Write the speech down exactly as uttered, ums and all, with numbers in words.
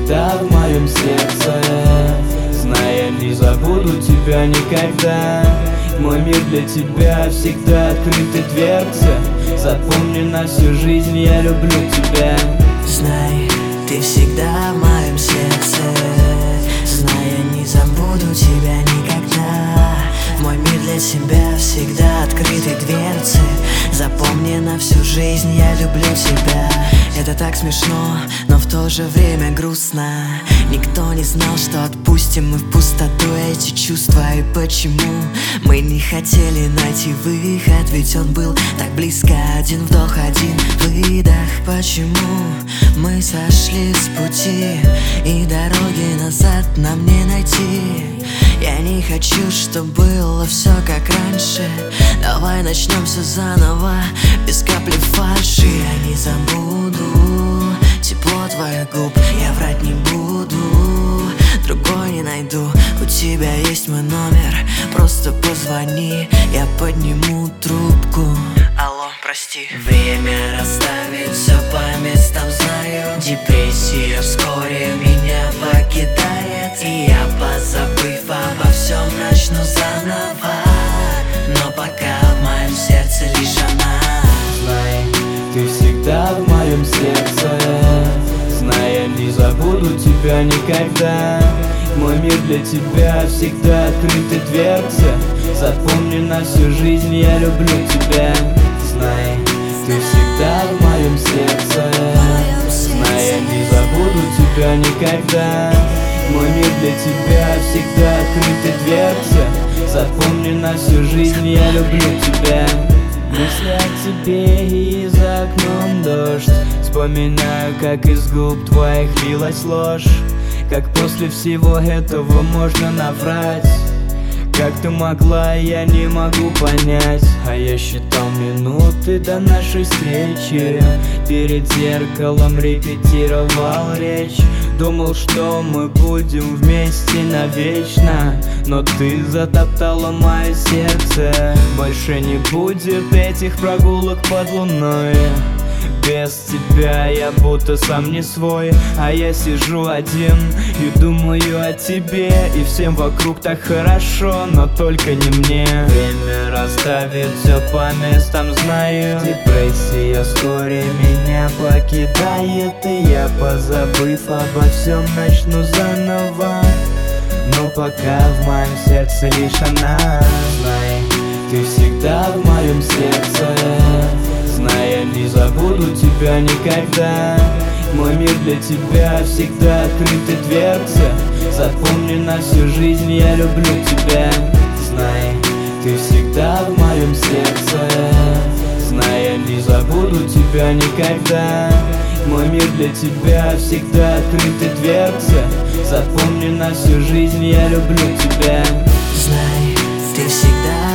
всегда в моем сердце. Зная, не забуду тебя никогда. Мой мир для тебя всегда открыты дверцы. Запомни, на всю жизнь я люблю тебя. Знай, ты всегда в моем сердце. Зная, не забуду тебя никогда. Мой мир для тебя всегда открыты дверцы. Запомни, на всю жизнь я люблю тебя. Это так смешно, но в то же время грустно. Никто не знал, что отпустим мы в пустоту эти чувства. И почему мы не хотели найти выход, ведь он был так близко. Один вдох, один выдох. Почему мы сошли с пути, и дороги назад нам не найти? Я не хочу, чтобы было все как раньше. Давай начнем все заново, без капли фальши. Я не забуду тепло твоих губ, я врать не буду, другой не найду. У тебя есть мой номер, просто позвони, я подниму трубку. Алло, прости. Время расставит все по местам, знаю. Депрессия вскоре меня покидает, и я, позабыв обо всем, начну заново. Но пока в моем сердце лишь она. Знай, ты всегда в моем сердце. Зная, не забуду тебя никогда. Мой мир для тебя всегда открыты дверцы. Запомни, на всю жизнь я люблю тебя. Знай, ты всегда в моем сердце. Зная, не забуду тебя никогда. Мой мир для тебя всегда открыты дверцы. Запомни, на всю жизнь я люблю тебя. Мысли о тебе, и за окном дождь. Вспоминаю, как из губ твоих лилась ложь. Как после всего этого можно наврать. Как ты могла, я не могу понять. А я считал минуты до нашей встречи. Перед зеркалом репетировал речь. Думал, что мы будем вместе навечно. Но ты затоптала мое сердце. Больше не будет этих прогулок под луной. Без тебя я будто сам не свой. А я сижу один и думаю о тебе. И всем вокруг так хорошо, но только не мне. Время расставит все по местам, знаю. Депрессия вскоре меня покидает, и я, позабыв обо всем, начну заново. Но пока в моем сердце лишь она. Знай, ты всегда в моем сердце. Зная, не забуду тебя никогда. Мой мир для тебя всегда открыты дверцы. Запомни, на всю жизнь я люблю тебя. Знай, ты всегда в моем сердце. Зная, не забуду тебя никогда. Мой мир для тебя всегда открыты дверцы. Запомни, на всю жизнь я люблю тебя. Знай, ты всегда